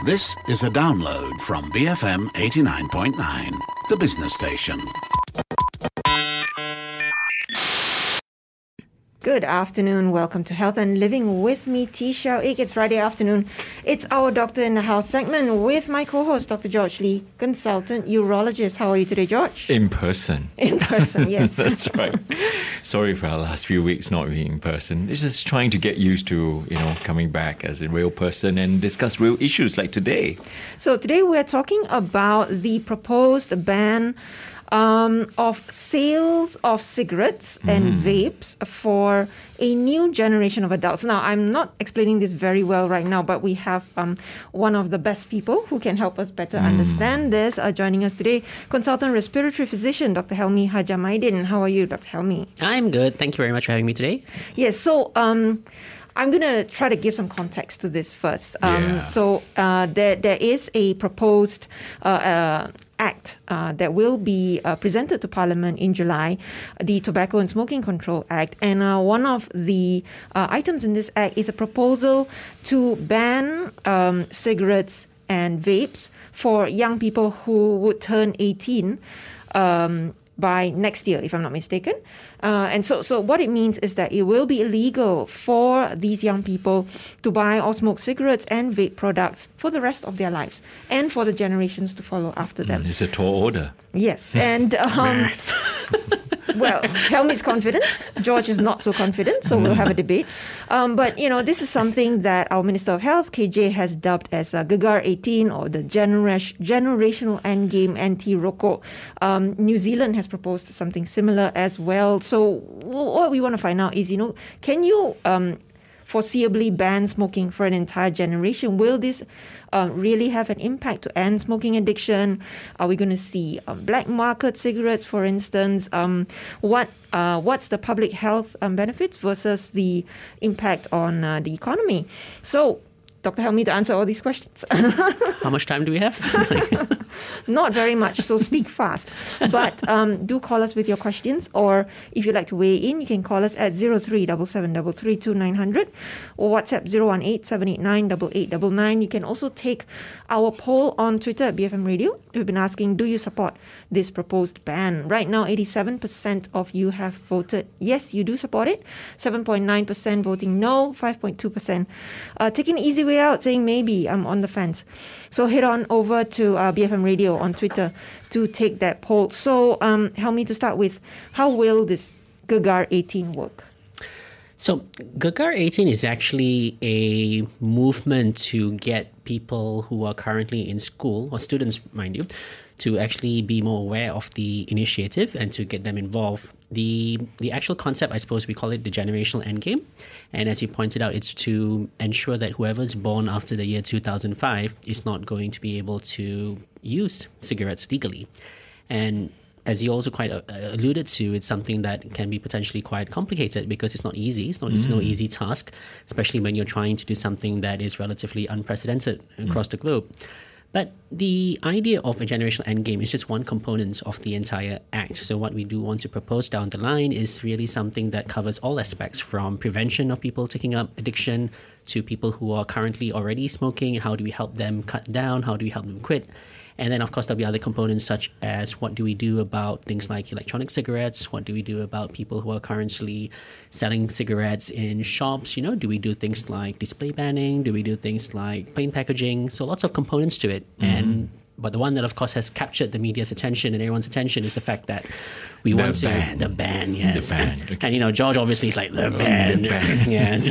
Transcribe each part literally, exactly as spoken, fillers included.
This is a download from B F M eighty-nine point nine, the business station. Good afternoon. Welcome to Health and Living with me, T. Xiao Ik. It's Friday afternoon. It's our Doctor in the House segment with my co-host, Doctor George Lee, consultant urologist. How are you today, George? In person. In person, yes. That's right. Sorry for our last few weeks not being in person. It's just trying to get used to, you know, coming back as a real person and discuss real issues like today. So today we're talking about the proposed ban Um, of sales of cigarettes and mm. vapes for a new generation of adults. Now, I'm not explaining this very well right now, but we have um, one of the best people who can help us better mm. understand this uh, joining us today, consultant respiratory physician, Doctor Helmi Hajamaidin. How are you, Doctor Helmi? I'm good. Thank you very much for having me today. Yes, so um, I'm going to try to give some context to this first. Um, yeah. So uh, there, there is a proposed uh, uh, Act uh, that will be uh, presented to Parliament in July, the Tobacco and Smoking Control Act. And uh, one of the uh, items in this act is a proposal to ban um, cigarettes and vapes for young people who would turn eighteen um, by next year, if I'm not mistaken. Uh, and so, so what it means is that it will be illegal for these young people to buy or smoke cigarettes and vape products for the rest of their lives and for the generations to follow after them. Mm, it's a tall order. Yes. And, um, well, Helmi's confident. George is not so confident, so we'll have a debate. Um, but, you know, this is something that our Minister of Health, K J, has dubbed as uh, Gegar eighteen, or the genera- generational endgame anti-rokok. Um, New Zealand has proposed something similar as well. So what we want to find out is, you know, can you um, foreseeably ban smoking for an entire generation? Will this uh, really have an impact to end smoking addiction? Are we going to see um, black market cigarettes, for instance? Um, what uh, what's the public health um, benefits versus the impact on uh, the economy? So, Doctor Helmi, to answer all these questions. How much time do we have? Not very much, so speak fast. But um, do call us with your questions, or if you'd like to weigh in, you can call us at zero three seven seven three three two nine zero zero or WhatsApp zero one eight seven eight nine eight eight nine nine. You can also take our poll on Twitter at B F M Radio. We've been asking, do you support this proposed ban? Right now, eighty-seven percent of you have voted yes, you do support it. seven point nine percent voting no, five point two percent uh, taking the easy way out, saying maybe I'm on the fence. So head on over to uh, B F M Radio on Twitter to take that poll. So um, help me to start with, how will this Gegar eighteen work? So Gegar eighteen is actually a movement to get people who are currently in school, or students, mind you, to actually be more aware of the initiative and to get them involved. The the actual concept, I suppose we call it the generational endgame. And as you pointed out, it's to ensure that whoever's born after the year two thousand five is not going to be able to use cigarettes legally. And as you also quite uh, alluded to, it's something that can be potentially quite complicated because it's not easy. It's, not, mm. it's no easy task, especially when you're trying to do something that is relatively unprecedented across mm. the globe. But the idea of a generational endgame is just one component of the entire act. So what we do want to propose down the line is really something that covers all aspects, from prevention of people taking up addiction to people who are currently already smoking. How do we help them cut down? How do we help them quit? And then, of course, there'll be other components such as what do we do about things like electronic cigarettes? What do we do about people who are currently selling cigarettes in shops? You know, do we do things like display banning? Do we do things like plain packaging? So lots of components to it. Mm-hmm. And but the one that, of course, has captured the media's attention and everyone's attention is the fact that we the want to... Ban. The ban, yes. The ban. Okay. And, you know, George obviously is like, the oh, ban. The ban. Yes.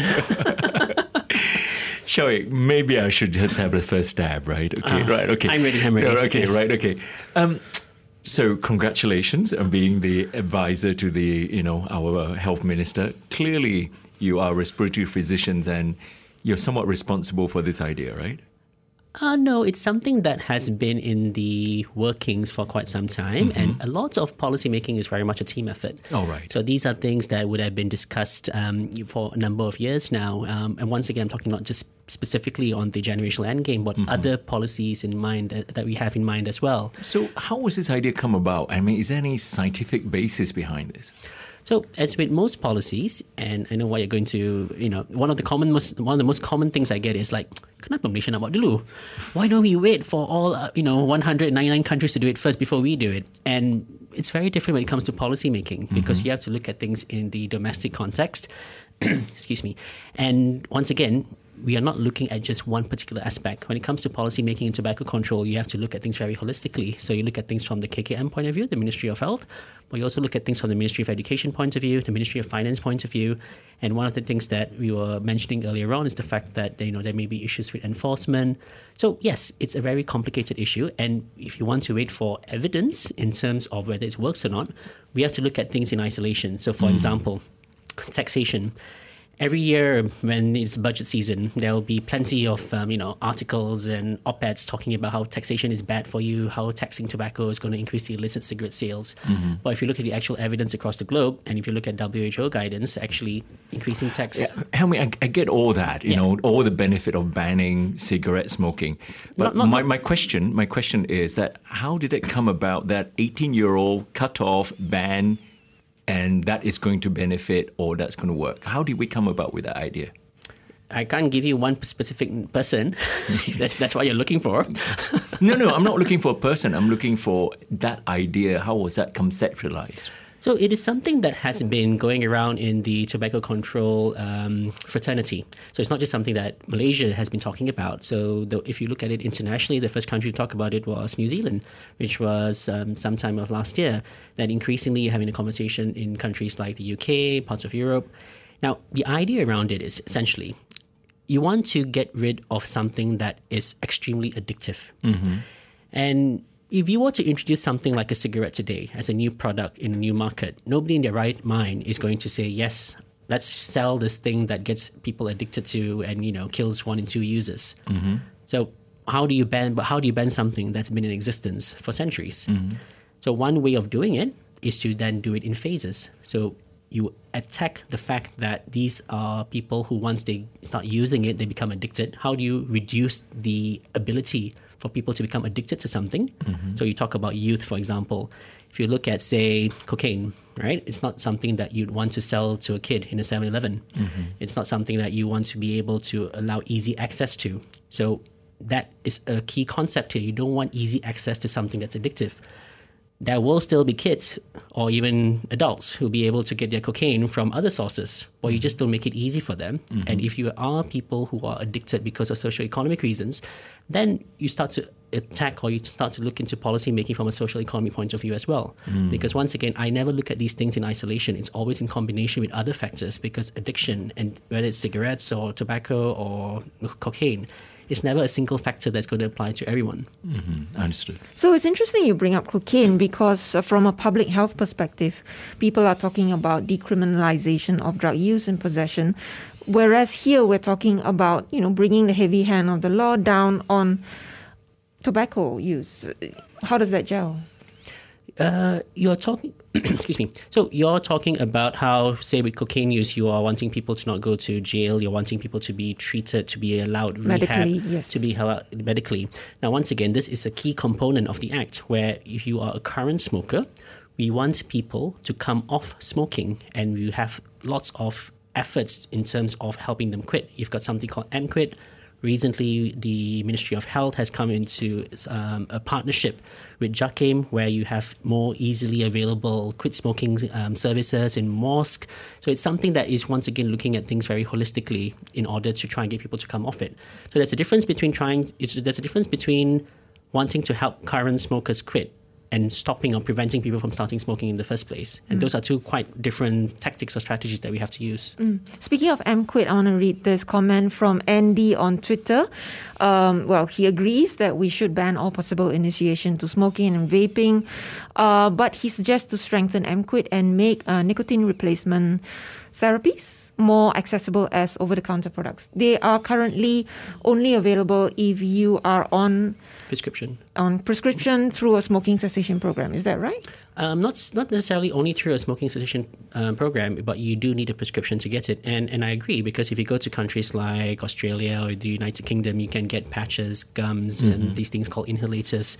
Shall we? Maybe I should just have the first stab, right? Okay, uh, right, okay. I'm ready, I'm ready. Okay, yes. right, okay. Um, so congratulations on being the advisor to the, you know, our health minister. Clearly, you are respiratory physicians and you're somewhat responsible for this idea, right? Uh, no, it's something that has been in the workings for quite some time, mm-hmm. and a lot of policy making is very much a team effort. Oh, right. So these are things that would have been discussed um, for a number of years now. Um, and once again, I'm talking not just specifically on the generational endgame, but mm-hmm. other policies in mind uh, that we have in mind as well. So how was this idea come about? I mean, is there any scientific basis behind this? So as with most policies, and I know what you're going to, you know, one of the common, most, one of the most common things I get is like, kenapa Malaysia nak buat dulu? Why don't we wait for all, uh, you know, one hundred ninety-nine countries to do it first before we do it? And it's very different when it comes to policy making because mm-hmm. you have to look at things in the domestic context. Excuse me. And once again, we are not looking at just one particular aspect. When it comes to policy making and tobacco control, you have to look at things very holistically. So you look at things from the K K M point of view, the Ministry of Health, but you also look at things from the Ministry of Education point of view, the Ministry of Finance point of view. And one of the things that we were mentioning earlier on is the fact that, you know, there may be issues with enforcement. So yes, it's a very complicated issue. And if you want to wait for evidence in terms of whether it works or not, we have to look at things in isolation. So for mm. example, taxation. Every year when it's budget season, there will be plenty of um, you know articles and op-eds talking about how taxation is bad for you, how taxing tobacco is going to increase the illicit cigarette sales. Mm-hmm. But if you look at the actual evidence across the globe, and if you look at W H O guidance, actually increasing tax. Yeah, help me, I, I get all that, you yeah. know, all the benefit of banning cigarette smoking. But not, not, my, my question, my question is that how did it come about that eighteen-year-old cut-off ban? And that is going to benefit or that's going to work. How did we come about with that idea? I can't give you one specific person. that's that's what you're looking for. no, no, I'm not looking for a person. I'm looking for that idea. How was that conceptualized? So it is something that has been going around in the tobacco control um, fraternity. So it's not just something that Malaysia has been talking about. So the, if you look at it internationally, the first country to talk about it was New Zealand, which was um, sometime of last year. That increasingly you're having a conversation in countries like the U K, parts of Europe. Now, the idea around it is essentially you want to get rid of something that is extremely addictive. Mm-hmm. And if you were to introduce something like a cigarette today as a new product in a new market, nobody in their right mind is going to say, yes, let's sell this thing that gets people addicted to and, you know, kills one in two users. Mm-hmm. So how do you ban, but how do you ban something that's been in existence for centuries? Mm-hmm. So one way of doing it is to then do it in phases. So you attack the fact that these are people who once they start using it, they become addicted. How do you reduce the ability for people to become addicted to something? Mm-hmm. So you talk about youth, for example. If you look at, say, cocaine, right? It's not something that you'd want to sell to a kid in a seven eleven. Mm-hmm. It's not something that you want to be able to allow easy access to. So that is a key concept here. You don't want easy access to something that's addictive. There will still be kids or even adults who'll be able to get their cocaine from other sources, or you just don't make it easy for them. Mm-hmm. And if you are people who are addicted because of socioeconomic reasons, then you start to attack or you start to look into policy making from a social economic point of view as well. Mm. Because once again, I never look at these things in isolation. It's always in combination with other factors, because addiction, and whether it's cigarettes or tobacco or cocaine, it's never a single factor that's going to apply to everyone. Mm-hmm. Understood. So it's interesting you bring up cocaine because uh, from a public health perspective, people are talking about decriminalization of drug use and possession, whereas here we're talking about, you know, bringing the heavy hand of the law down on tobacco use. How does that gel? Uh, you're talking, excuse me. So you're talking about how, say, with cocaine use, you are wanting people to not go to jail. You're wanting people to be treated, to be allowed rehab, medically, yes. to be held medically. Now, once again, this is a key component of the act, where if you are a current smoker, we want people to come off smoking, and we have lots of efforts in terms of helping them quit. You've got something called M-Quit. Recently, the Ministry of Health has come into um, a partnership with JAKIM, where you have more easily available quit smoking um, services in mosque. So it's something that is, once again, looking at things very holistically in order to try and get people to come off it. So there's a difference between trying, there's a difference between wanting to help current smokers quit and stopping or preventing people from starting smoking in the first place. And mm. those are two quite different tactics or strategies that we have to use. Mm. Speaking of M-Quit, I want to read this comment from Andy on Twitter. Um, well, he agrees that we should ban all possible initiation to smoking and vaping, uh, but he suggests to strengthen M-Quit and make uh, nicotine replacement therapies more accessible as over-the-counter products. They are currently only available if you are on prescription on prescription through a smoking cessation program. Is that right? Um, not not necessarily only through a smoking cessation um, program, but you do need a prescription to get it. And and I agree, because if you go to countries like Australia or the United Kingdom, you can get patches, gums, mm-hmm. and these things called inhalators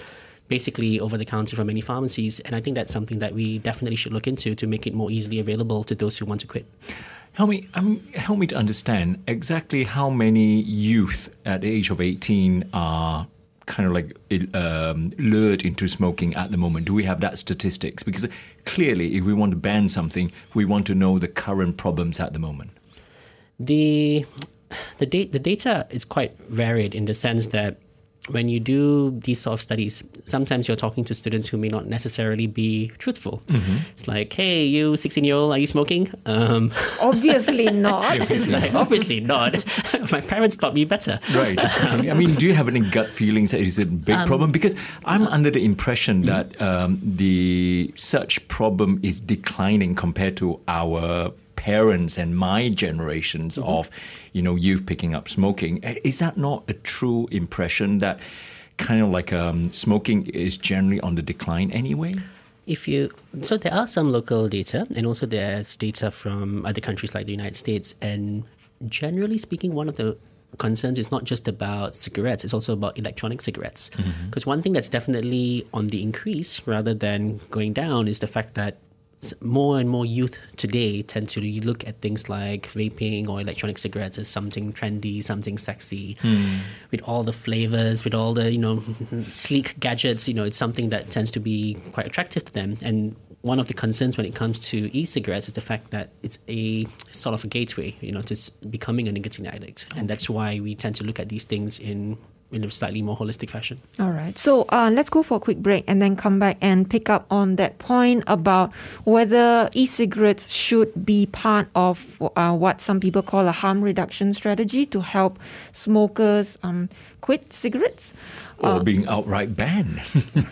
basically over the counter from many pharmacies. And I think that's something that we definitely should look into to make it more easily available to those who want to quit. Help me, um, help me to understand exactly how many youth at the age of eighteen are kind of like um, lured into smoking at the moment. Do we have that statistics? Because clearly, if we want to ban something, we want to know the current problems at the moment. The the, da- the data is quite varied in the sense that when you do these sort of studies, sometimes you're talking to students who may not necessarily be truthful. Mm-hmm. It's like, hey, you sixteen-year-old, are you smoking? Um, Obviously not. it's like, obviously not. My parents taught me better. Right. I mean, do you have any gut feelings that it's a big um, problem? Because I'm uh, under the impression that um, the such problem is declining compared to our parents and my generations mm-hmm. of, you know, youth picking up smoking. Is that not a true impression that kind of like um, smoking is generally on the decline anyway? If you so there are some local data, and also there's data from other countries like the United States. And generally speaking, one of the concerns is not just about cigarettes, it's also about electronic cigarettes. Because mm-hmm. one thing that's definitely on the increase rather than going down is the fact that more and more youth today tend to look at things like vaping or electronic cigarettes as something trendy, something sexy, mm. with all the flavors, with all the, you know, sleek gadgets. You know, it's something that tends to be quite attractive to them. And one of the concerns when it comes to e-cigarettes is the fact that it's a sort of a gateway, you know, to becoming a nicotine addict. Okay. And that's why we tend to look at these things in in a slightly more holistic fashion. All right. So uh, let's go for a quick break and then come back and pick up on that point about whether e-cigarettes should be part of uh, what some people call a harm reduction strategy to help smokers um, quit cigarettes. Or uh, being outright banned.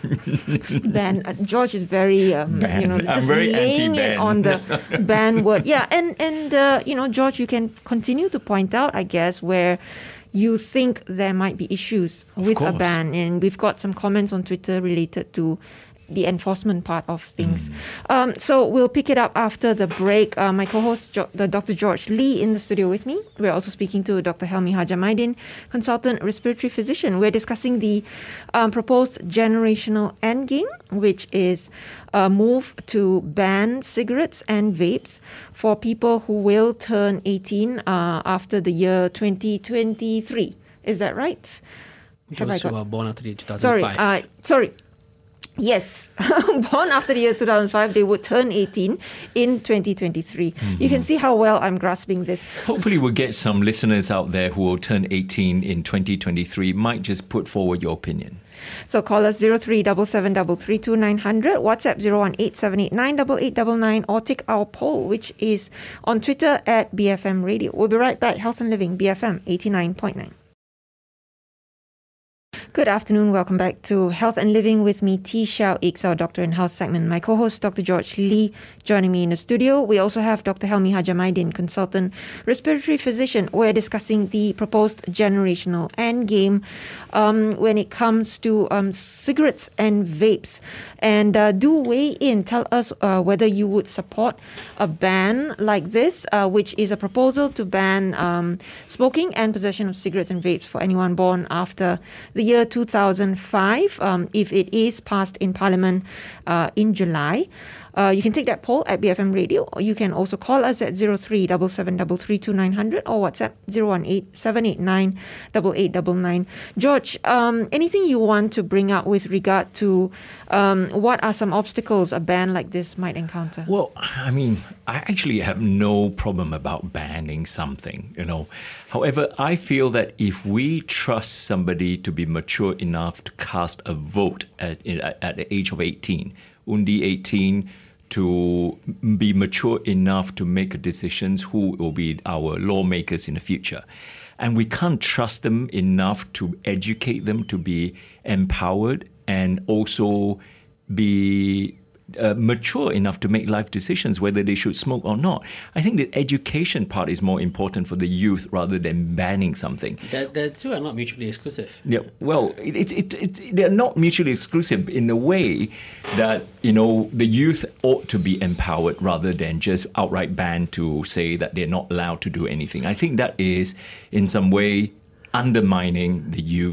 ban. Uh, George is very, um, you know, just very laying it on the ban word. Yeah, and, and uh, you know, George, you can continue to point out, I guess, where you think there might be issues with a ban. And we've got some comments on Twitter related to the enforcement part of things. Mm. Um, so we'll pick it up after the break. Uh, my co-host, jo- the Doctor George Lee, in the studio with me. We're also speaking to Doctor Helmi Hajamaidin, consultant respiratory physician. We're discussing the um, proposed generational endgame, which is a move to ban cigarettes and vapes for people who will turn eighteen uh, after the year twenty twenty-three. Is that right? Those who are born after the year two thousand five. Sorry, uh, sorry. Yes, born after the year two thousand five, they would turn eighteen in twenty twenty-three. Mm-hmm. You can see how well I'm grasping this. Hopefully we'll get some listeners out there who will turn eighteen in twenty twenty-three. Might just put forward your opinion. So call us zero three seven seven three three two nine zero zero, WhatsApp zero one eight seven eight nine eight eight nine nine, or take our poll, which is on Twitter at B F M Radio. We'll be right back. Health and Living, B F M eighty-nine point nine. Good afternoon. Welcome back to Health and Living with me, T. Xiao X, our Doctor in Health segment. My co-host, Doctor George Lee, joining me in the studio. We also have Doctor Helmi Hajamaidin, consultant respiratory physician. We're discussing the proposed generational endgame um, when it comes to um, cigarettes and vapes. And uh, do weigh in. Tell us uh, whether you would support a ban like this, uh, which is a proposal to ban um, smoking and possession of cigarettes and vapes for anyone born after the year two thousand five, um, if it is passed in Parliament uh, in July. Uh, you can take that poll at B F M Radio, or you can also call us at zero three seven seven three three two nine zero zero or WhatsApp zero one eight seven eight nine eight eight nine nine. George, um, anything you want to bring up with regard to um, what are some obstacles a ban like this might encounter? Well, I mean, I actually have no problem about banning something, you know. However, I feel that if we trust somebody to be mature enough to cast a vote at, at, at the age of eighteen, Undi eighteen, to be mature enough to make decisions who will be our lawmakers in the future. And we can't trust them enough to educate them to be empowered and also be uh, mature enough to make life decisions whether they should smoke or not. I think the education part is more important for the youth rather than banning something. The, the two are not mutually exclusive. Yeah, well, it, it, it, it, they're not mutually exclusive in the way that, you know, the youth ought to be empowered rather than just outright banned to say that they're not allowed to do anything. I think that is, in some way, undermining the youth's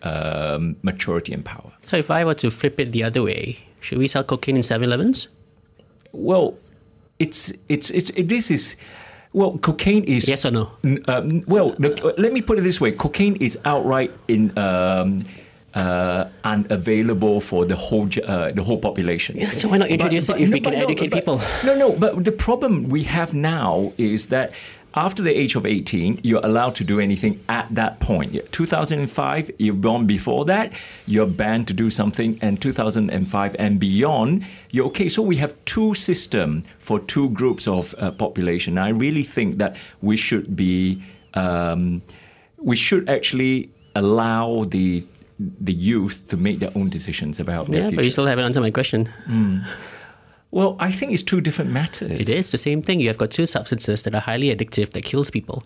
um, maturity and power. So if I were to flip it the other way, should we sell cocaine in seven elevens? Well, it's it's it's it, this is well, cocaine is Yes or no? Um, well, the, let me put it this way: cocaine is outright in. Um, Uh, unavailable for the whole uh, the whole population. Yeah, so why not introduce but, but, it if no, we can no, educate but, people? No, no, but the problem we have now is that after the age of eighteen, you're allowed to do anything at that point. two thousand five, you're born before that, you're banned to do something, and two thousand five and beyond, you're okay. So we have two systems for two groups of uh, population. I really think that we should be, um, we should actually allow the the youth to make their own decisions about their Yeah, future. but you still haven't answered my question. Mm. Well, I think it's two different matters. It is the same thing. You have got two substances that are highly addictive that kills people.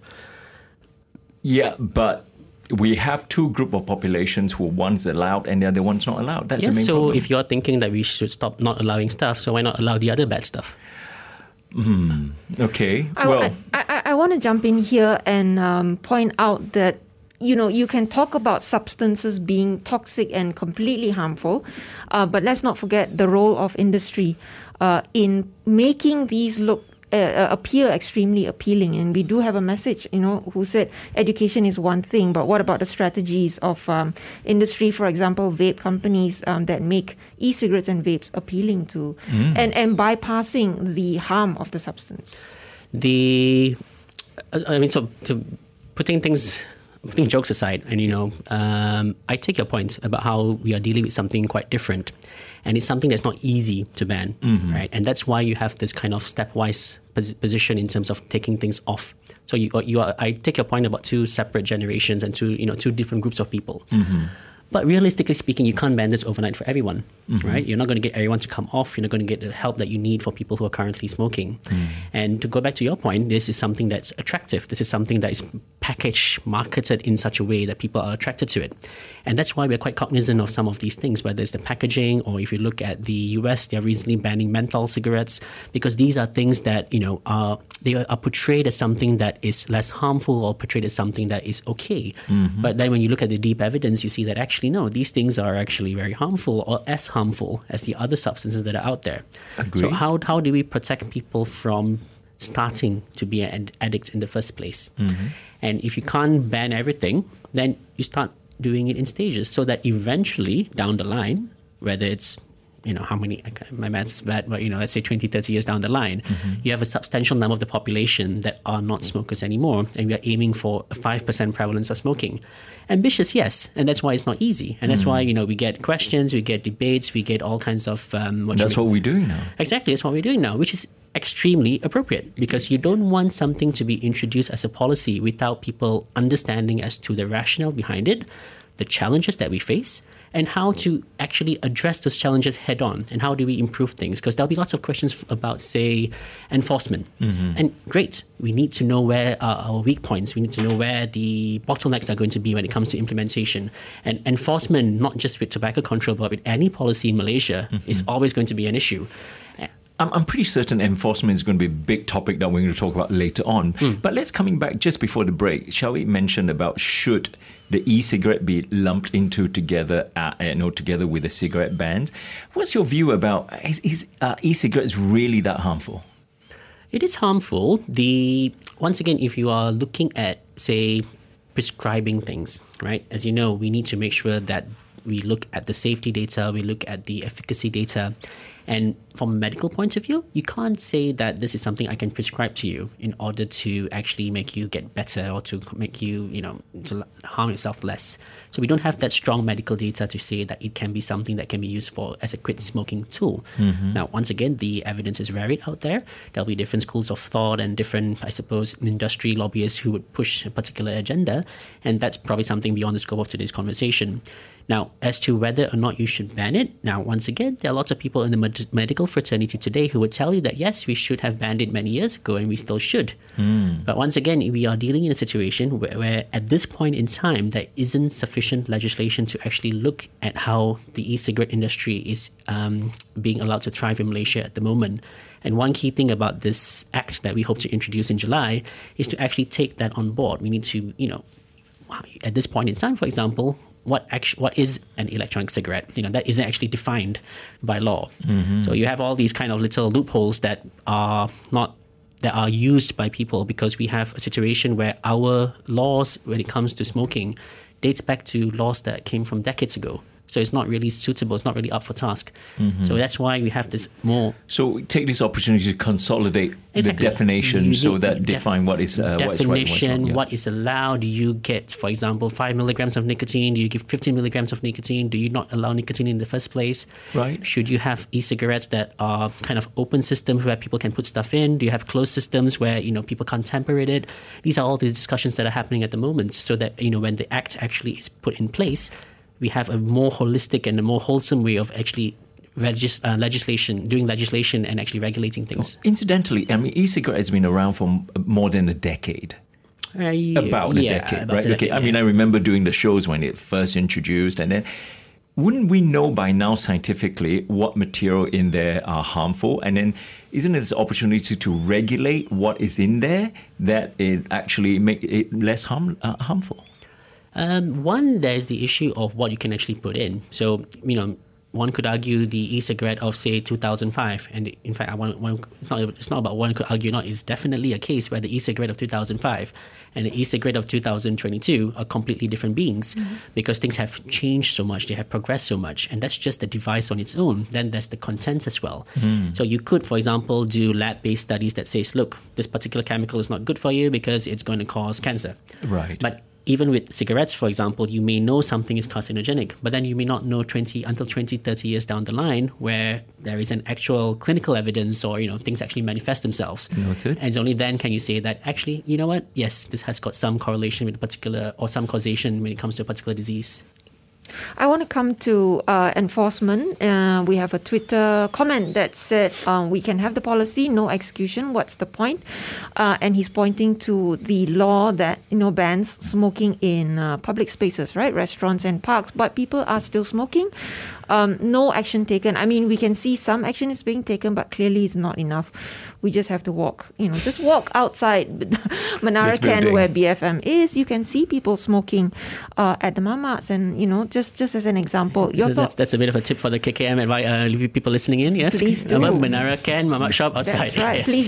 Yeah, but we have two group of populations who one's allowed and the other one's not allowed. That's Yeah, the main so problem. if you're thinking that we should stop not allowing stuff, so why not allow the other bad stuff? Mm, okay, I, well... I, I, I want to jump in here and um, point out that, you know, you can talk about substances being toxic and completely harmful, uh, but let's not forget the role of industry uh, in making these look uh, appear extremely appealing. And we do have a message, you know, who said education is one thing, but what about the strategies of um, industry, for example, vape companies um, that make e-cigarettes and vapes appealing to, mm. and, and bypassing the harm of the substance? The, I mean, so to putting things... Putting jokes aside, and you know, um, I take your point about how we are dealing with something quite different, and it's something that's not easy to ban, mm-hmm. right? And that's why you have this kind of stepwise pos- position in terms of taking things off. So you, you are, I take your point about two separate generations and two, you know, two different groups of people. Mm-hmm. But realistically speaking, you can't ban this overnight for everyone, mm-hmm. right? You're not going to get everyone to come off. You're not going to get the help that you need for people who are currently smoking. Mm. And to go back to your point, this is something that's attractive. This is something that is packaged, marketed in such a way that people are attracted to it. And that's why we're quite cognizant of some of these things, whether it's the packaging or if you look at the U S, they're recently banning menthol cigarettes because these are things that, you know, are they are portrayed as something that is less harmful or portrayed as something that is okay. Mm-hmm. But then when you look at the deep evidence, you see that actually, no, these things are actually very harmful or as harmful as the other substances that are out there. Agree. So how how do we protect people from starting to be an addict in the first place? Mm-hmm. And if you can't ban everything, then you start doing it in stages so that eventually down the line, whether it's, you know, how many, my maths is bad, but, you know, let's say twenty, thirty years down the line, mm-hmm. you have a substantial number of the population that are not smokers anymore. And we are aiming for a five percent prevalence of smoking. Ambitious, yes. And that's why it's not easy. And that's mm. why, you know, we get questions, we get debates, we get all kinds of... Um, what that's what we're doing now. Exactly. That's what we're doing now, which is extremely appropriate because you don't want something to be introduced as a policy without people understanding as to the rationale behind it, the challenges that we face, and how to actually address those challenges head on, and how do we improve things? Because there'll be lots of questions about, say, enforcement. Mm-hmm. And great, we need to know where are our weak points. We need to know where the bottlenecks are going to be when it comes to implementation. And enforcement, not just with tobacco control, but with any policy in Malaysia, mm-hmm. is always going to be an issue. I'm, I'm pretty certain enforcement is going to be a big topic that we're going to talk about later on. Mm. But let's coming back just before the break. Shall we mention about should the e-cigarette be lumped into together, uh, you know, together with the cigarette bans? What's your view about is, is uh, e-cigarettes really that harmful? It is harmful. The once again, if you are looking at, say, prescribing things, right? As you know, we need to make sure that we look at the safety data, we look at the efficacy data. And from a medical point of view, you can't say that this is something I can prescribe to you in order to actually make you get better or to make you, you know, to harm yourself less. So we don't have that strong medical data to say that it can be something that can be used for as a quit smoking tool. Mm-hmm. Now, once again, the evidence is varied out there. There'll be different schools of thought and different, I suppose, industry lobbyists who would push a particular agenda. And that's probably something beyond the scope of today's conversation. Now, as to whether or not you should ban it, now, once again, there are lots of people in the med- medical fraternity today who would tell you that, yes, we should have banned it many years ago and we still should. Mm. But once again, we are dealing in a situation where, where at this point in time, there isn't sufficient legislation to actually look at how the e-cigarette industry is um, being allowed to thrive in Malaysia at the moment. And one key thing about this act that we hope to introduce in July is to actually take that on board. We need to, you know, at this point in time, for example, what actually what is an electronic cigarette? You know, that isn't actually defined by law. Mm-hmm. So you have all these kind of little loopholes that are not that are used by people because we have a situation where our laws, when it comes to smoking, dates back to laws that came from decades ago. So it's not really suitable. It's not really up for task. Mm-hmm. So that's why we have this more. So take this opportunity to consolidate exactly. the definition so that def- define what is uh, definition, what is right, what's wrong, yeah. what is allowed. Do you get, for example, five milligrams of nicotine? Do you give fifteen milligrams of nicotine? Do you not allow nicotine in the first place? Right. Should you have e-cigarettes that are kind of open systems where people can put stuff in? Do you have closed systems where, you know, people can't tamper with it? These are all the discussions that are happening at the moment, so that, you know, when the act actually is put in place, we have a more holistic and a more wholesome way of actually regis- uh, legislation, doing legislation and actually regulating things. Oh, incidentally, I mean, e-cigarette has been around for more than a decade. Uh, yeah, about a yeah, decade, about right? a Okay. decade, I mean, yeah. I remember doing the shows when it first introduced, and then wouldn't we know by now scientifically what material in there are harmful? And then isn't it this opportunity to regulate what is in there that it actually make it less harm, uh, harmful? Um, one, there's the issue of what you can actually put in. So, you know, one could argue the e-cigarette of, say, two thousand five. And in fact, I want, one, it's, not, it's not about one could argue or not. It's definitely a case where the e-cigarette of two thousand five and the e-cigarette of two thousand twenty-two are completely different beings mm-hmm. because things have changed so much. They have progressed so much. And that's just the device on its own. Then there's the contents as well. Mm. So you could, for example, do lab-based studies that says, look, this particular chemical is not good for you because it's going to cause cancer. Right. But even with cigarettes, for example, you may know something is carcinogenic, but then you may not know twenty until twenty, thirty years down the line where there is an actual clinical evidence or, you know, things actually manifest themselves. Noted. And it's only then can you say that actually, you know what, yes, this has got some correlation with a particular or some causation when it comes to a particular disease. I want to come to uh, enforcement. Uh, we have a Twitter comment that said um, we can have the policy, no execution. What's the point? Uh, and he's pointing to the law that, you know, bans smoking in uh, public spaces, right? Restaurants and parks, but people are still smoking. Um, no action taken. I mean, we can see some action is being taken, but clearly it's not enough. We just have to walk, you know, just walk outside Menara Ken where B F M is. You can see people smoking uh, at the mamats, and, you know, just, just as an example. Your that's, thoughts? that's a bit of a tip for the K K M advice, uh, people listening in, yes? Please do. Menara Ken, Mamat Shop outside. That's right, yes. please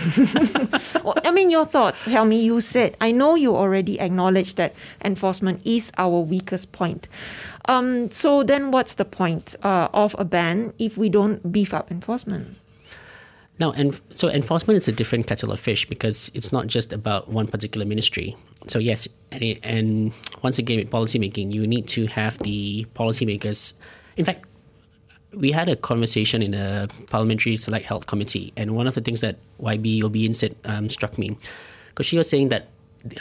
do. Well, I mean, your thoughts. Tell me, you said, I know you already acknowledged that enforcement is our weakest point. Um, so then what's the point uh, of a ban if we don't beef up enforcement? Now, and so enforcement is a different kettle of fish because it's not just about one particular ministry. So yes, and, it, and once again with policymaking, you need to have the policymakers. In fact, we had a conversation in a parliamentary select health committee, and one of the things that Y B Obiin said um, struck me, because she was saying that the,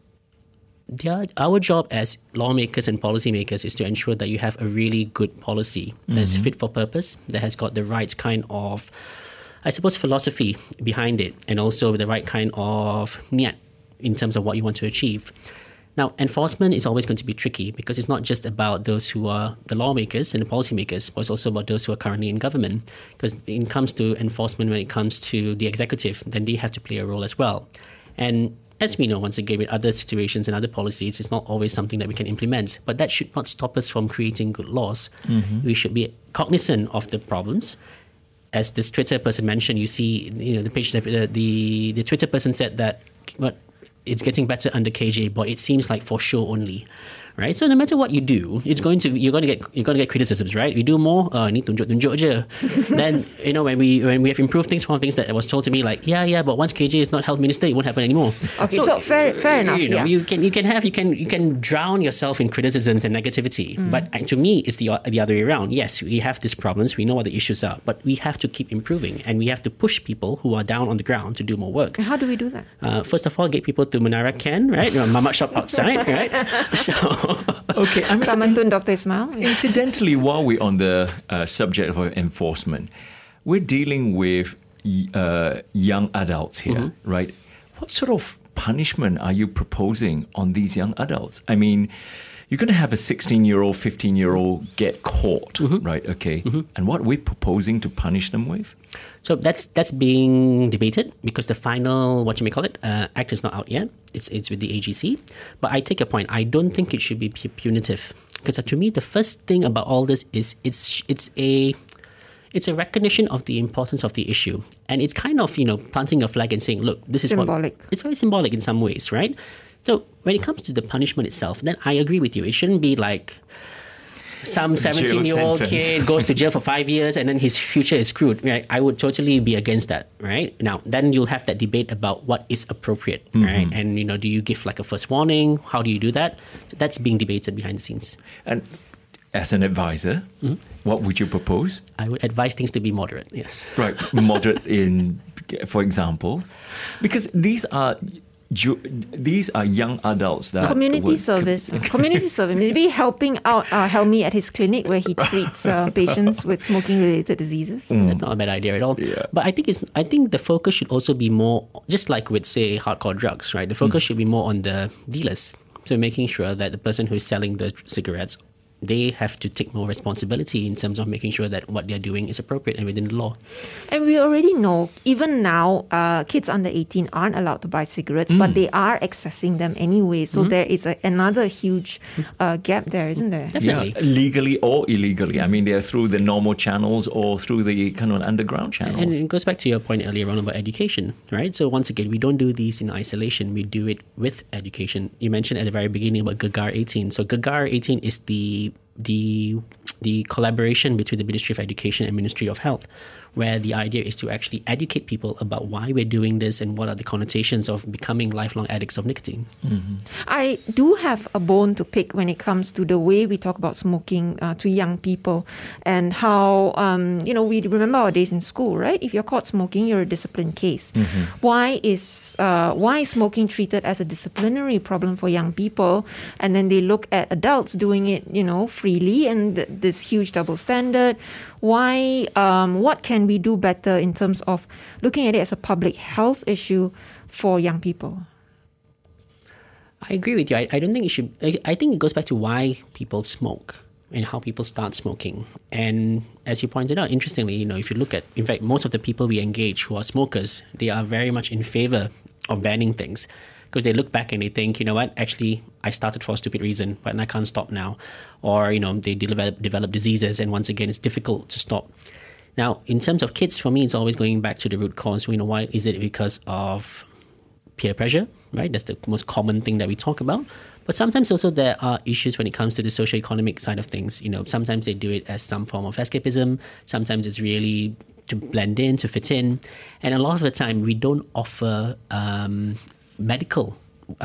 the, our job as lawmakers and policymakers is to ensure that you have a really good policy that's mm-hmm. fit for purpose, that has got the right kind of, I suppose, philosophy behind it, and also the right kind of niat in terms of what you want to achieve. Now, enforcement is always going to be tricky because it's not just about those who are the lawmakers and the policymakers, but it's also about those who are currently in government. Because when it comes to enforcement, when it comes to the executive, then they have to play a role as well. And as we know, once again, with other situations and other policies, it's not always something that we can implement. But that should not stop us from creating good laws. Mm-hmm. We should be cognizant of the problems. As this Twitter person mentioned, you see, you know, the page, the the, the Twitter person said that what it's getting better under K J, but it seems like for show only, right? So no matter what you do, it's going to you're going to get you're going to get criticisms, right? We do more, uh, ni tunjuk tunjuk je. Then you know when we when we have improved things, one of the things that was told to me like, yeah, yeah, but once K J is not health minister, it won't happen anymore. Okay, so, so fair, fair enough. You know, yeah. you can you can have you can you can drown yourself in criticisms and negativity, mm. but to me, it's the the other way around. Yes, we have these problems, we know what the issues are, but we have to keep improving, and we have to push people who are down on the ground to do more work. And how do we do that? Uh, first of all, get people to Menara Ken, right? You know, Mamat Shop outside, right? So, okay. I mean, Tamantun, Doctor Ismail. Incidentally, while we're on the uh, subject of enforcement, we're dealing with uh, young adults here, mm-hmm. right? What sort of punishment are you proposing on these young adults? I mean, you're going to have a sixteen-year-old, fifteen-year-old get caught, mm-hmm. right? Okay. Mm-hmm. And what we're proposing to punish them with? So that's that's being debated because the final, what you may call it, uh, act is not out yet. It's it's with the A G C. But I take your point. I don't think it should be punitive Because to me, the first thing about all this is it's it's a it's a recognition of the importance of the issue, and it's kind of, you know, planting a flag and saying, look, this is Symbolic. what it's very symbolic in some ways, right? So when it comes to the punishment itself, then I agree with you. It shouldn't be like some seventeen-year-old kid goes to jail for five years and then his future is screwed. Right? I would totally be against that, right? Now, then you'll have that debate about what is appropriate, mm-hmm. right? And, you know, do you give like a first warning? How do you do that? That's being debated behind the scenes. And as an advisor, mm-hmm. what would you propose? I would advise things to be moderate, yes. Right, moderate in, for example, because these are... Ju- these are young adults that community would, service, community service, maybe helping out uh, Helmi at his clinic where he treats uh, patients with smoking-related diseases. Mm. That's not a bad idea at all. Yeah. But I think it's. I think the focus should also be more, just like with say hardcore drugs, right? The focus mm. should be more on the dealers, so making sure that the person who is selling the cigarettes, they have to take more responsibility in terms of making sure that what they're doing is appropriate and within the law. And we already know, even now, uh, kids under eighteen aren't allowed to buy cigarettes, mm. but they are accessing them anyway. So mm-hmm. there is a, another huge uh, gap there, isn't there? Definitely. Yeah, legally or illegally. I mean, they're through the normal channels or through the kind of underground channels. And it goes back to your point earlier on about education, right? So once again, we don't do these in isolation. We do it with education. You mentioned at the very beginning about Gegar eighteen. So Gegar eighteen is the the the collaboration between the Ministry of Education and Ministry of Health, where the idea is to actually educate people about why we're doing this and what are the connotations of becoming lifelong addicts of nicotine. Mm-hmm. I do have a bone to pick when it comes to the way we talk about smoking uh, to young people, and how, um, you know, we remember our days in school, right? If you're caught smoking, you're a discipline case. Mm-hmm. Why is uh, why is smoking treated as a disciplinary problem for young people, and then they look at adults doing it, you know, freely, and th- this huge double standard? Why? Um, what can we do better in terms of looking at it as a public health issue for young people? I agree with you. I, I don't think it should. I, I think it goes back to why people smoke and how people start smoking. And as you pointed out, interestingly, you know, if you look at, in fact, most of the people we engage who are smokers, they are very much in favor of banning things. Because they look back and they think, you know what, actually, I started for a stupid reason, but I can't stop now. Or, you know, they develop, develop diseases, and once again, it's difficult to stop. Now, in terms of kids, for me, it's always going back to the root cause. You know, why is it because of peer pressure, right? That's the most common thing that we talk about. But sometimes also there are issues when it comes to the socioeconomic side of things. You know, sometimes they do it as some form of escapism. Sometimes it's really to blend in, to fit in. And a lot of the time, we don't offer um, medical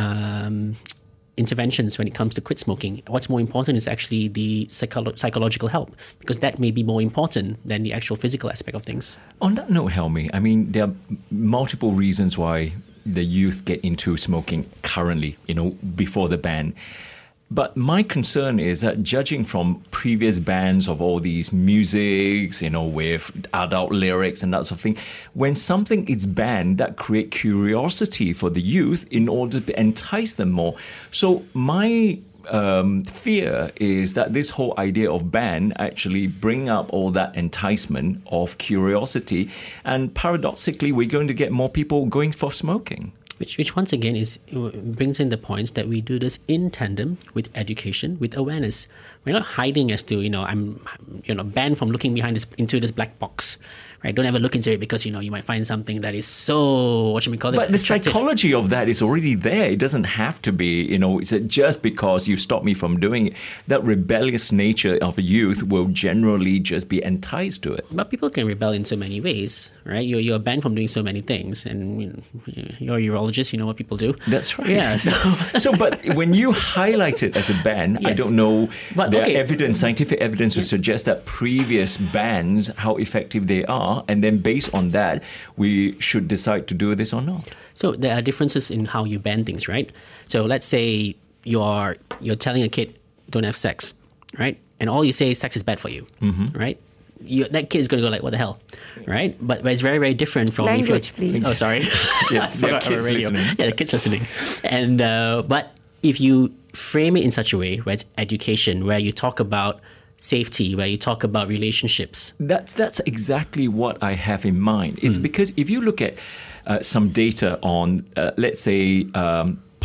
um, interventions when it comes to quit smoking. What's more important is actually the psycholo- psychological help, because that may be more important than the actual physical aspect of things. On that note, Helmi, I mean, there are multiple reasons why the youth get into smoking currently, you know, before the ban. But my concern is that judging from previous bans of all these musics, you know, with adult lyrics and that sort of thing, when something is banned, that creates curiosity for the youth in order to entice them more. So my um, fear is that this whole idea of ban actually bring up all that enticement of curiosity. And paradoxically, we're going to get more people going for smoking. Which, which once again is brings in the points that we do this in tandem with education, with awareness. We're not hiding as to, you know, I'm, you know, banned from looking behind this into this black box, right? Don't ever look into it because, you know, you might find something that is so, what should we call it? But the attractive. Psychology of that is already there. It doesn't have to be, you know, it's just because you stop me from doing it. That rebellious nature of a youth will generally just be enticed to it. But people can rebel in so many ways, right? You're, you're banned from doing so many things, and you know, you're a urologist, you know what people do. That's right. Yeah. So, so but when you highlight it as a ban, yes. I don't know, but, there okay. are evidence, scientific evidence to suggest that previous bans, how effective they are, and then based on that, we should decide to do this or not. So there are differences in how you ban things, right? So let's say you're you're telling a kid, don't have sex, right? And all you say is sex is bad for you, mm-hmm. right? You, that kid is going to go like, what the hell, right? But, but it's very, very different from... Language, if you're, please. Oh, sorry. Yes, there are kids listening. Yeah, the kids listening. And, uh, but if you frame it in such a way where it's education, where you talk about safety, where you talk about relationships. That's, that's exactly what I have in mind. It's mm. because if you look at uh, some data on, uh, let's say... Um,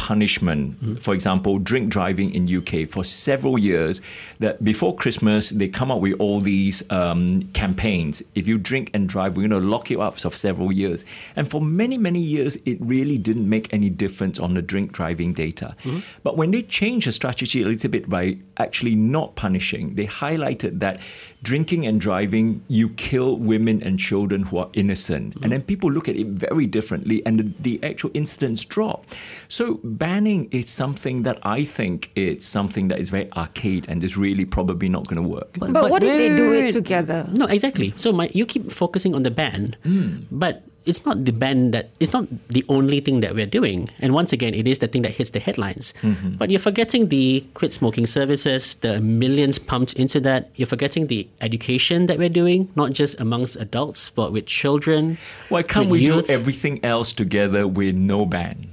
punishment. Mm. For example, drink driving in U K for several years, that before Christmas, they come up with all these um, campaigns. If you drink and drive, we're going to lock you up for several years. And for many, many years, it really didn't make any difference on the drink driving data. Mm. But when they changed the strategy a little bit by actually not punishing, they highlighted that drinking and driving, you kill women and children who are innocent. Mm. And then people look at it very differently, and the, the actual incidents drop. So banning is something that I think it's something that is very arcade and is really probably not going to work. But, but, but what if they do it together? No, exactly. So my, you keep focusing on the ban, mm. but it's not the ban that, it's not the only thing that we're doing. And once again, it is the thing that hits the headlines. Mm-hmm. But you're forgetting the quit smoking services, the millions pumped into that. You're forgetting the education that we're doing, not just amongst adults, but with children. Why can't we youth. do everything else together with no ban?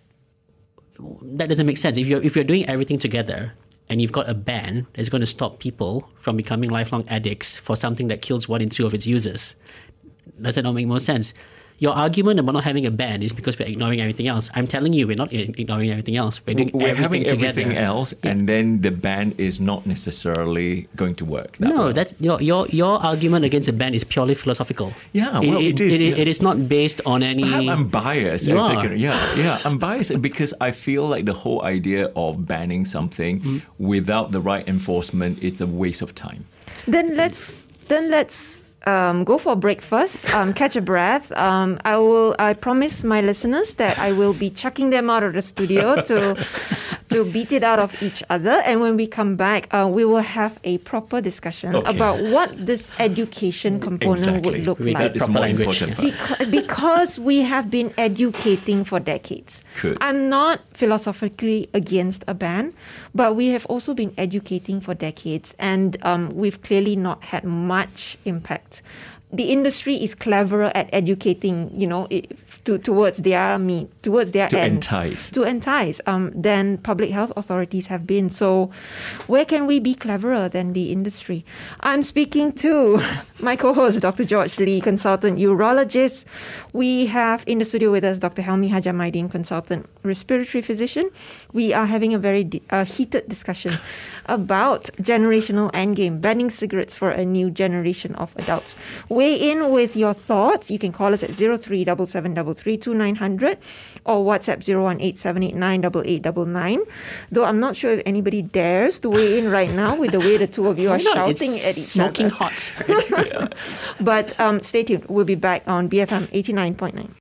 That doesn't make sense. If you're, if you're doing everything together and you've got a ban that's going to stop people from becoming lifelong addicts for something that kills one in two of its users, does that not make more sense? Your argument about not having a ban is because we're ignoring everything else. I'm telling you, we're not ignoring everything else. We're doing we're everything having together. everything else, yeah. And then the ban is not necessarily going to work. That no, well. that your your your argument against a ban is purely philosophical. Yeah, well, it, it, it is. It, yeah. it is not based on any. Perhaps I'm biased. You as are. A, yeah, yeah, I'm biased because I feel like the whole idea of banning something mm. without the right enforcement, it's a waste of time. Then let's then let's. Um, go for a break first, um, catch a breath. Um, I will. I promise my listeners that I will be chucking them out of the studio to to beat it out of each other. And when we come back, uh, we will have a proper discussion okay. about what this education component exactly. would look we like. That is more important. Because, because we have been educating for decades. Good. I'm not philosophically against a ban, but we have also been educating for decades, and um, we've clearly not had much impact. The industry is cleverer at educating, you know, it, to, towards their mean, towards their to ends, entice, to entice, um, than public health authorities have been. So, where can we be cleverer than the industry? I'm speaking to my co-host, Doctor George Lee, consultant urologist. We have in the studio with us Doctor Helmi Hajamaddin, consultant respiratory physician. We are having a very di- uh, heated discussion about generational endgame, banning cigarettes for a new generation of adults. Weigh in with your thoughts. You can call us at zero three seven seven three three two nine zero zero or WhatsApp zero one eight seven eight nine eight eight nine nine. Though I'm not sure if anybody dares to weigh in right now with the way the two of you are no, shouting it's at each smoking other. hot. But um, stay tuned. We'll be back on B F M eighty-nine point nine.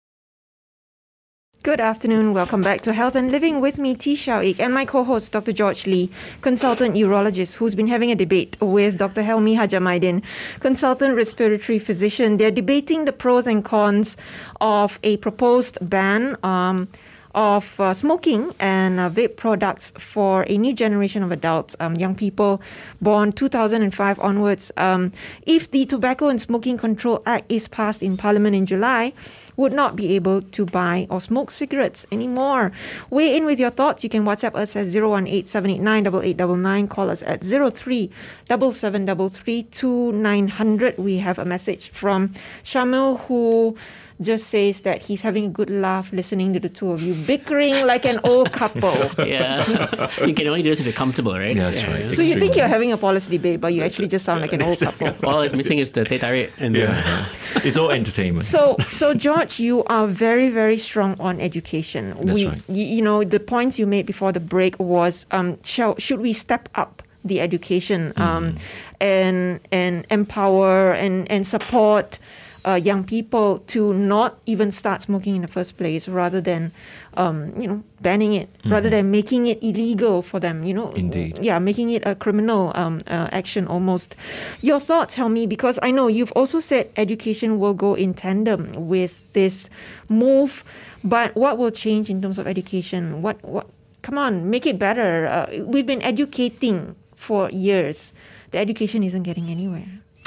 Good afternoon. Welcome back to Health and Living with me, T. Shao-ik, and my co-host, Doctor George Lee, consultant urologist, who's been having a debate with Doctor Helmi Hajamaddin, consultant respiratory physician. They're debating the pros and cons of a proposed ban um, of uh, smoking and uh, vape products for a new generation of adults, um, young people born two thousand five onwards. Um, if the Tobacco and Smoking Control Act is passed in Parliament in July, would not be able to buy or smoke cigarettes anymore. Weigh in with your thoughts. You can WhatsApp us at zero one eight seven eight nine eight eight nine nine. Call us at zero three seven seven three three two nine zero zero. We have a message from Shamil who just says that he's having a good laugh listening to the two of you bickering like an old couple. Yeah. You can only do this if you're comfortable, right? Yeah, that's yeah, right. Yeah. So you think you're having a policy debate, but you actually just sound like an old couple. All it's missing is the teh tarik and the, Yeah, it's all entertainment. So, so George, you are very, very strong on education. That's we, right. You, you know, the points you made before the break was, um, shall, should we step up the education um, mm. and and empower and and support uh, young people to not even start smoking in the first place, rather than, um, you know, banning it, mm-hmm. rather than making it illegal for them, you know. Indeed. Yeah, making it a criminal um, uh, action almost. Your thoughts, tell me, because I know you've also said education will go in tandem with this move, but what will change in terms of education? What, what, come on, make it better. Uh, we've been educating for years. The education isn't getting anywhere.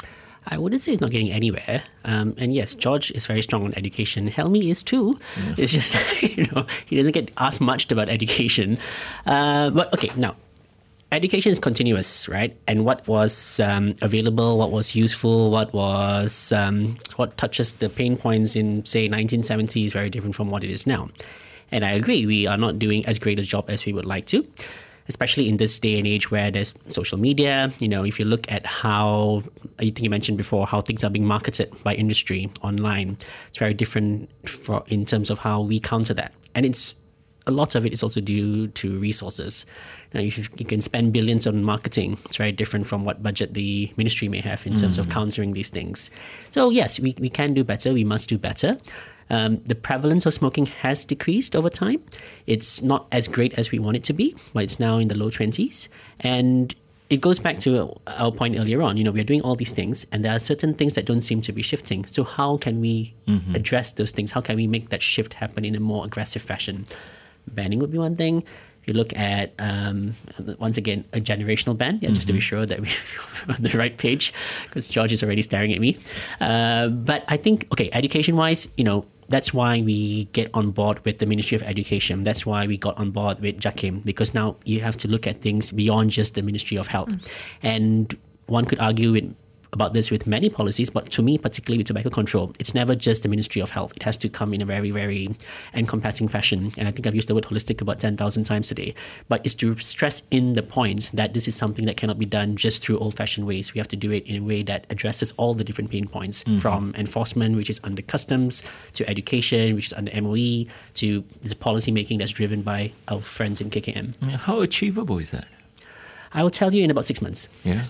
I wouldn't say it's not getting anywhere. Um, and yes, George is very strong on education. Helmi is too. Mm. It's just, you know, he doesn't get asked much about education. Uh, but okay, now, education is continuous, right? And what was um, available, what was useful, what was, um, what touches the pain points in, say, nineteen seventy is very different from what it is now. And I agree, we are not doing as great a job as we would like to, especially in this day and age where there's social media. You know, if you look at how, I think you mentioned before, how things are being marketed by industry online, it's very different for, in terms of how we counter that. And it's a lot of it is also due to resources. Now, if you can spend billions on marketing, it's very different from what budget the ministry may have in mm. terms of countering these things. So yes, we, we can do better. We must do better. Um, the prevalence of smoking has decreased over time. It's not as great as we want it to be, but it's now in the low twenties. And it goes back to our point earlier on. You know, we're doing all these things, and there are certain things that don't seem to be shifting. So how can we mm-hmm. address those things? How can we make that shift happen in a more aggressive fashion? Banning would be one thing. If you look at, um, once again, a generational ban, yeah, mm-hmm. just to be sure that we're on the right page, because George is already staring at me. Uh, but I think, okay, education-wise, you know, that's why we get on board with the Ministry of Education. That's why we got on board with JAKIM, because now you have to look at things beyond just the Ministry of Health. Mm. And one could argue with about this with many policies, but to me, particularly with tobacco control, it's never just the Ministry of Health. It has to come in a very, very encompassing fashion. And I think I've used the word holistic about ten thousand times today. But it's to stress in the point that this is something that cannot be done just through old-fashioned ways. We have to do it in a way that addresses all the different pain points, mm-hmm. from enforcement, which is under customs, to education, which is under M O E, to this policy making that's driven by our friends in K K M. How achievable is that? I will tell you in about six months. Yeah.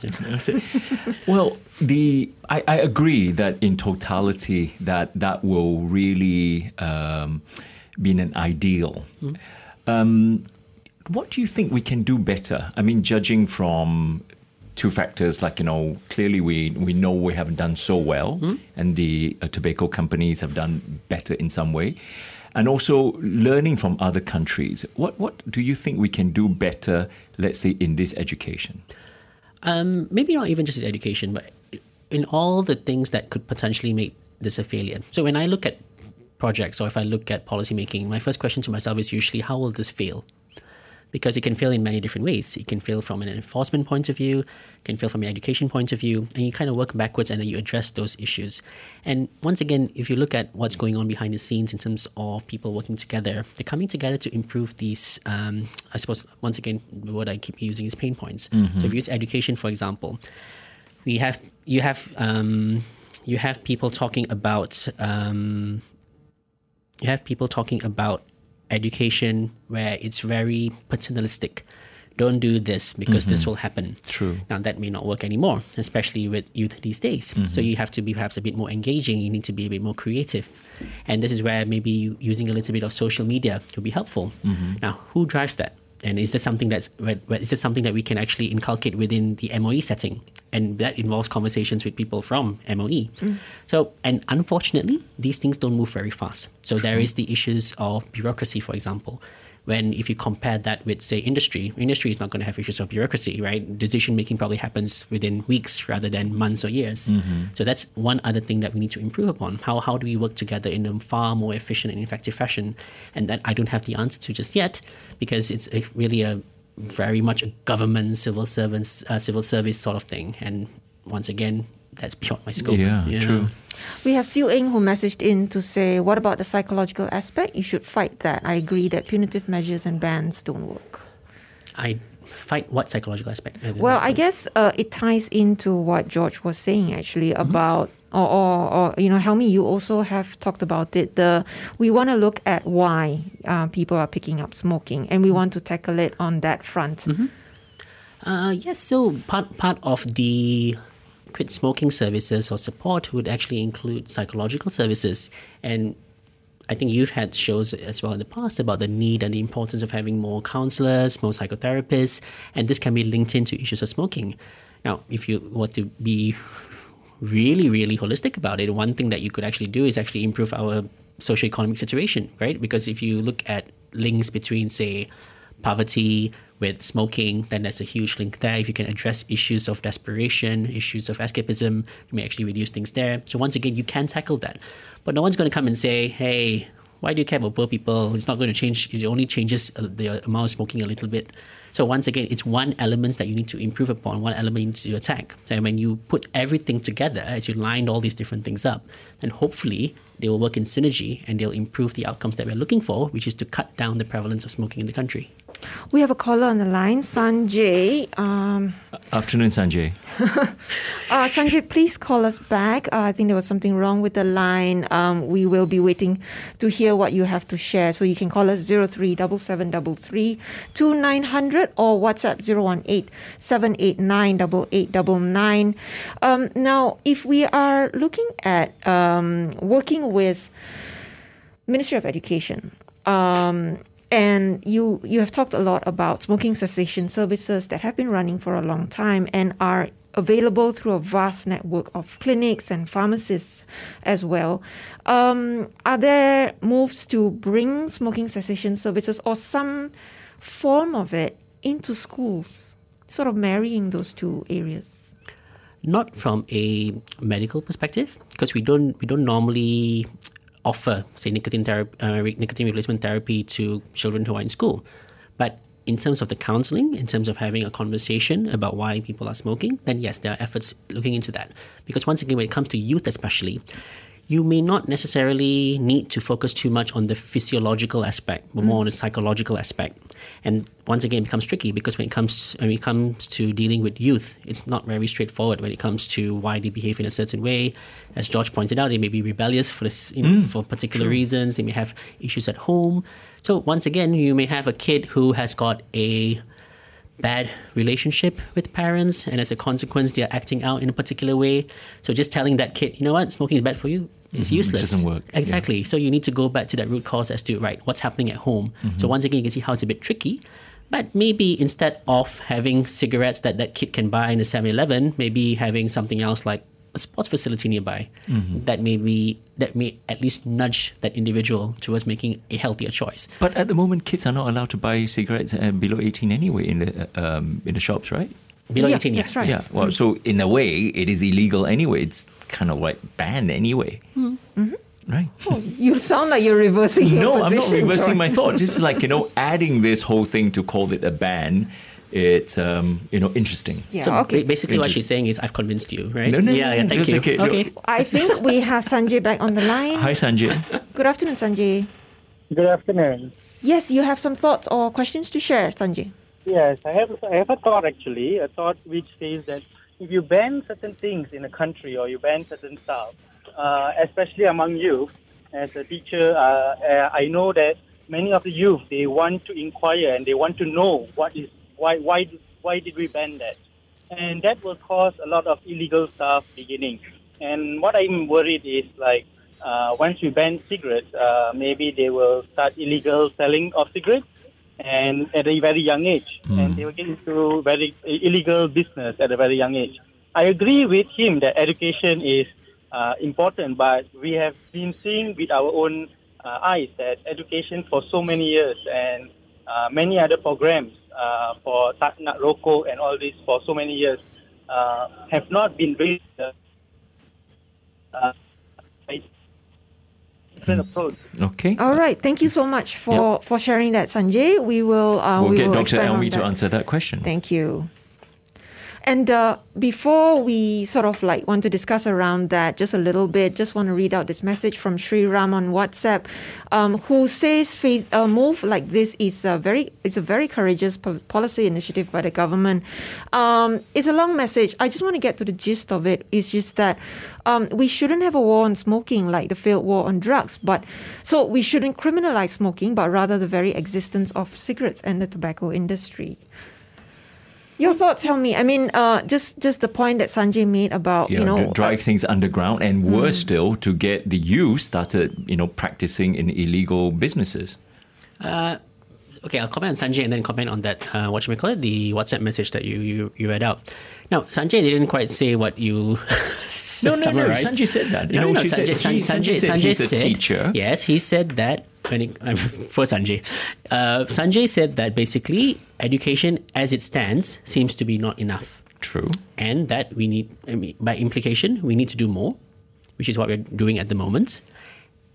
Well, the I, I agree that in totality that that will really um, be an ideal. Mm. Um, what do you think we can do better? I mean, judging from two factors, like, you know, clearly we, we know we haven't done so well, mm. and the uh, tobacco companies have done better in some way. And also learning from other countries. What what do you think we can do better, let's say, in this education? Um, maybe not even just in education, but in all the things that could potentially make this a failure. So when I look at projects, or if I look at policy making, my first question to myself is usually, how will this fail? Because it can fail in many different ways. It can fail from an enforcement point of view, it can fail from an education point of view, and you kind of work backwards and then you address those issues. And once again, if you look at what's going on behind the scenes in terms of people working together, they're coming together to improve these, um, I suppose, once again, the word I keep using is pain points. Mm-hmm. So if you use education, for example, we have you have um, you have people talking about um, you have people talking about education where it's very paternalistic. Don't do this because mm-hmm. this will happen. True. Now that may not work anymore, especially with youth these days. Mm-hmm. So you have to be perhaps a bit more engaging. You need to be a bit more creative. And this is where maybe using a little bit of social media will be helpful. Mm-hmm. Now, who drives that? And is this something that's is this something that we can actually inculcate within the M O E setting? And that involves conversations with people from M O E. Mm. So, and unfortunately, these things don't move very fast. So True. There is the issues of bureaucracy, for example. When if you compare that with, say, industry, industry is not going to have issues of bureaucracy, right? Decision making probably happens within weeks rather than months or years. Mm-hmm. So that's one other thing that we need to improve upon. How how do we work together in a far more efficient and effective fashion? And that I don't have the answer to just yet, because it's a, really a very much a government, civil servants, uh, civil service sort of thing. And once again, that's beyond my scope. Yeah, yeah. True. We have Siu Eng who messaged in to say, what about the psychological aspect? You should fight that. I agree that punitive measures and bans don't work. I fight what psychological aspect? I well, I guess uh, it ties into what George was saying actually about, mm-hmm. or, or, or, you know, Helmi, you also have talked about it. The We want to look at why uh, people are picking up smoking, and we want to tackle it on that front. Mm-hmm. Uh, yes, so part part of the quit smoking services or support would actually include psychological services. And I think you've had shows as well in the past about the need and the importance of having more counselors, more psychotherapists, and this can be linked into issues of smoking. Now, if you were to be really, really holistic about it, one thing that you could actually do is actually improve our socioeconomic situation, right? Because if you look at links between, say, poverty with smoking, then there's a huge link there. If you can address issues of desperation, issues of escapism, you may actually reduce things there. So once again, you can tackle that. But no one's going to come and say, hey, Why do you care about poor people? It's not going to change. It only changes the amount of smoking a little bit. So once again, it's one element that you need to improve upon, one element you need to attack. So when you put everything together, as you lined all these different things up, then hopefully they will work in synergy and they'll improve the outcomes that we're looking for, which is to cut down the prevalence of smoking in the country. We have a caller on the line, Sanjay. Um, Afternoon, Sanjay. uh, Sanjay, please call us back. Uh, I think there was something wrong with the line. Um, we will be waiting to hear what you have to share. So you can call us zero three seven seven three three two nine zero zero or WhatsApp zero one eight seven eight nine eight eight nine nine. Um, now, if we are looking at um, working with Ministry of Education, um, and you you have talked a lot about smoking cessation services that have been running for a long time and are available through a vast network of clinics and pharmacists as well. Um, are there moves to bring smoking cessation services or some form of it into schools, sort of marrying those two areas? Not from a medical perspective, because we don't we don't normally offer, say, nicotine therapy, uh, nicotine replacement therapy to children who are in school. But in terms of the counselling, in terms of having a conversation about why people are smoking, then yes, there are efforts looking into that. Because once again, when it comes to youth especially, you may not necessarily need to focus too much on the physiological aspect, but more mm. on the psychological aspect. And once again, it becomes tricky because when it comes when it comes to dealing with youth, it's not very straightforward when it comes to why they behave in a certain way. As George pointed out, they may be rebellious for this, you know, mm, for particular true. reasons. They may have issues at home. So once again, you may have a kid who has got a bad relationship with parents, and as a consequence, they are acting out in a particular way. So just telling that kid, you know what, smoking is bad for you, it's mm-hmm, useless. It doesn't work. Exactly. Yeah. So you need to go back to that root cause as to, right, what's happening at home. Mm-hmm. So once again, you can see how it's a bit tricky. But maybe instead of having cigarettes that that kid can buy in a seven eleven, maybe having something else like a sports facility nearby mm-hmm. that may be, that may at least nudge that individual towards making a healthier choice. But at the moment, kids are not allowed to buy cigarettes uh, below eighteen anyway in the uh, um, in the shops, right? Below yeah, eighteen, that's right. Yeah. Well, mm-hmm. so in a way, it is illegal anyway. It's kind of like banned anyway, mm-hmm. right? Oh, you sound like you're reversing your No, I'm not position, reversing George. my thought. This is like, you know, adding this whole thing to call it a ban. It's, um, you know, interesting. Yeah, so okay. ba- basically what she's saying is, I've convinced you, right? No, no, yeah, no, yeah, no, thank it's you. okay. No. okay. I think we have Sanjay back on the line. Hi, Sanjay. Good afternoon, Sanjay. Good afternoon. Yes, you have some thoughts or questions to share, Sanjay. Yes, I have I have a thought actually, a thought which says that if you ban certain things in a country or you ban certain stuff, uh, especially among youth, as a teacher, uh, uh, I know that many of the youth, they want to inquire and they want to know what is why why why did we ban that, and that will cause a lot of illegal stuff beginning. And what I'm worried is like uh, once we ban cigarettes, uh, maybe they will start illegal selling of cigarettes. And at a very young age, mm. and they will get into very illegal business at a very young age. I agree with him that education is uh, important, but we have been seeing with our own uh, eyes that education for so many years and uh, many other programs uh, for Tak Nak Rokok and all this for so many years uh, have not been raised. Uh, approach. Okay. All right. Thank you so much for, yep. for sharing that, Sanjay. We will uh, we'll we get will Doctor Elmi to that. answer that question. Thank you. And uh, before we sort of like want to discuss around that just a little bit, just want to read out this message from Sri Ram on WhatsApp, um, who says face, a move like this is a very it's a very courageous po- policy initiative by the government. Um, it's a long message. I just want to get to the gist of it. It's just that um, we shouldn't have a war on smoking like the failed war on drugs. But so we shouldn't criminalize smoking, but rather the very existence of cigarettes and the tobacco industry. Your thoughts, tell me. I mean, uh, just just the point that Sanjay made about, yeah, you know... to drive uh, things underground and worse mm. still, to get the youth started, you know, practicing in illegal businesses. Uh, okay, I'll comment on Sanjay and then comment on that, uh, what you may call it, the WhatsApp message that you, you, you read out. Now, Sanjay didn't quite say what you no, summarized. No, no, Sanjay said that. You no, know, no, she Sanjay, said, he, Sanjay, Sanjay said Sanjay he's said, a teacher. Yes, he said that, when it, um, for Sanjay, uh, Sanjay said that basically education as it stands seems to be not enough. True. And that we need, I mean, by implication, we need to do more, which is what we're doing at the moment.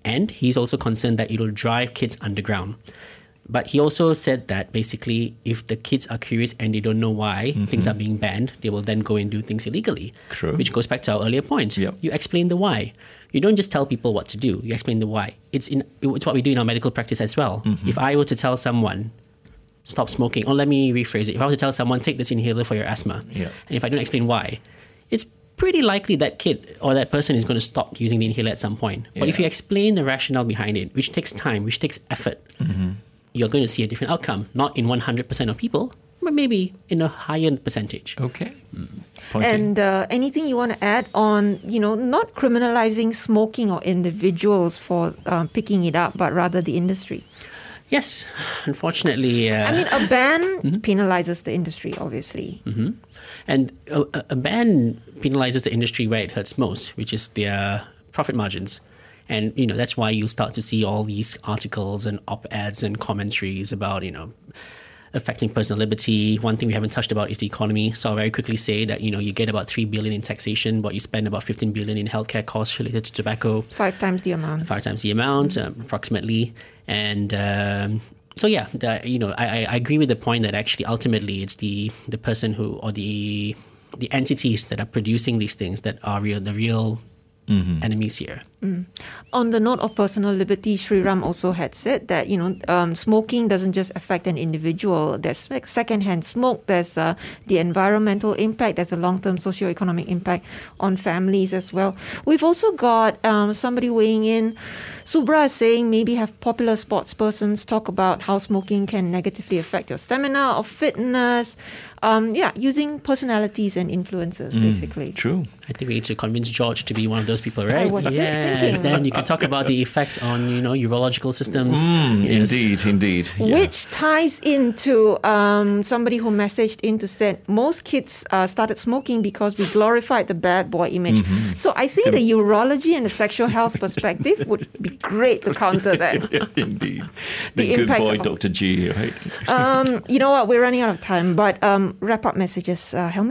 And he's also concerned that it will drive kids underground. But he also said that basically if the kids are curious and they don't know why mm-hmm. things are being banned, they will then go and do things illegally. True. Which goes back to our earlier point. Yep. You explain the why. You don't just tell people what to do. You explain the why. It's in it's what we do in our medical practice as well. Mm-hmm. If I were to tell someone, stop smoking, or let me rephrase it. If I were to tell someone, take this inhaler for your asthma, yeah. and if I don't explain why, it's pretty likely that kid or that person is going to stop using the inhaler at some point. But yeah. if you explain the rationale behind it, which takes time, which takes effort, mm-hmm. you're going to see a different outcome. Not in one hundred percent of people, but maybe in a higher percentage. Okay. Mm. And uh, anything you want to add on, you know, not criminalizing smoking or individuals for uh, picking it up, but rather the industry? Yes, unfortunately. Uh, I mean, a ban mm-hmm. penalizes the industry, obviously. Mm-hmm. And a, a ban penalizes the industry where it hurts most, which is their profit margins. And, you know, that's why you start to see all these articles and op-eds and commentaries about, you know, affecting personal liberty. One thing we haven't touched about is the economy. So I'll very quickly say that, you know, you get about three billion dollars in taxation, but you spend about fifteen billion dollars in healthcare costs related to tobacco. Five times the amount. Five times the amount, mm-hmm. um, approximately. And um, so, yeah, the, you know, I, I agree with the point that actually ultimately it's the, the person who or the the entities that are producing these things that are real, the real mm-hmm. enemies here. Mm. On the note of personal liberty, Sriram also had said that, you know, um, smoking doesn't just affect an individual. There's secondhand smoke, there's uh, the environmental impact, there's the long-term socio-economic impact on families as well. We've also got um, somebody weighing in. Subra is saying maybe have popular sports persons talk about how smoking can negatively affect your stamina or fitness. Um, yeah, using personalities and influencers, mm, basically. True. I think we need to convince George to be one of those people, right? I was just yes, thinking. Then you can talk about the effect on, you know, urological systems. Mm, yes. Indeed, indeed. Yeah. Which ties into um, somebody who messaged in to say most kids uh, started smoking because we glorified the bad boy image. Mm-hmm. So I think the urology and the sexual health perspective would be great to counter that. Indeed. The, the good impact boy, of, Doctor G, right? um, you know what? We're running out of time, but um, wrap up messages, uh, Helmi?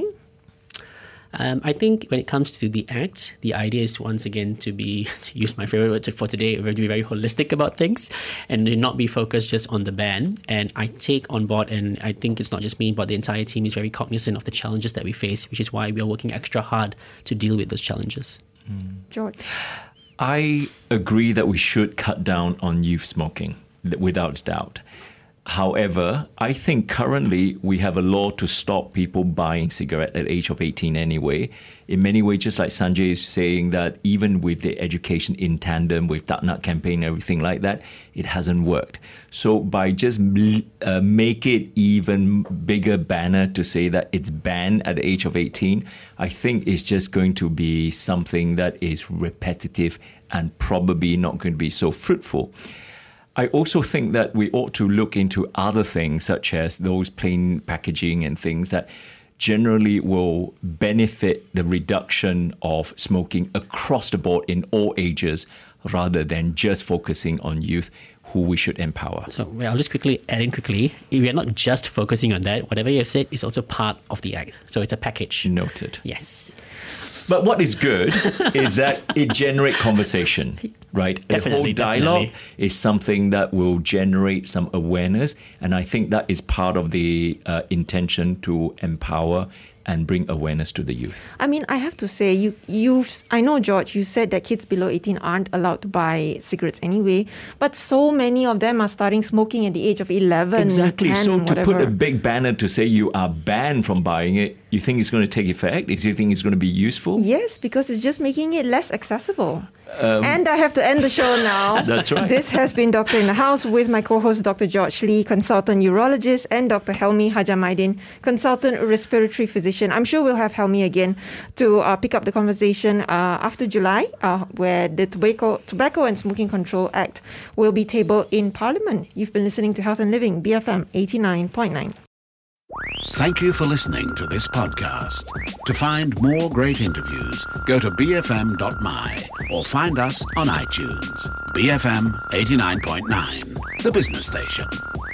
Um, I think when it comes to the act, the idea is once again to be, to use my favorite word for today, to be very holistic about things and to not be focused just on the ban. And I take on board, and I think it's not just me, but the entire team is very cognizant of the challenges that we face, which is why we are working extra hard to deal with those challenges. Mm. George? I agree that we should cut down on youth smoking, without doubt. However, I think currently we have a law to stop people buying cigarettes at the age of eighteen anyway. In many ways, just like Sanjay is saying that even with the education in tandem with Dark Nut campaign and everything like that, it hasn't worked. So by just uh, make it even bigger banner to say that it's banned at the age of eighteen, I think it's just going to be something that is repetitive and probably not going to be so fruitful. I also think that we ought to look into other things, such as those plain packaging and things that generally will benefit the reduction of smoking across the board in all ages, rather than just focusing on youth who we should empower. So well, I'll just quickly add in quickly. We are not just focusing on that. Whatever you have said is also part of the act. So it's a package. Noted. Yes. But what is good is that it generates conversation, right? Definitely, the whole dialogue definitely. is something that will generate some awareness. And I think that is part of the uh, intention to empower and bring awareness to the youth. I mean, I have to say, you, you, I know, George, you said that kids below eighteen aren't allowed to buy cigarettes anyway, but so many of them are starting smoking at the age of eleven, Exactly. ten, So to whatever. put a big banner to say you are banned from buying it, you think it's going to take effect? Do you think it's going to be useful? Yes, because it's just making it less accessible. Um, and I have to end the show now. That's right. This has been Doctor in the House with my co-host Doctor George Lee, consultant urologist, and Doctor Helmi Hajamaidin, consultant respiratory physician. I'm sure we'll have Helmi again to uh, pick up the conversation uh, after July, uh, where the Tobacco, Tobacco and Smoking Control Act will be tabled in Parliament. You've been listening to Health and Living, B F M eighty-nine point nine. Thank you for listening to this podcast. To find more great interviews, go to b f m dot m y or find us on iTunes. B F M eighty-nine point nine, the business station.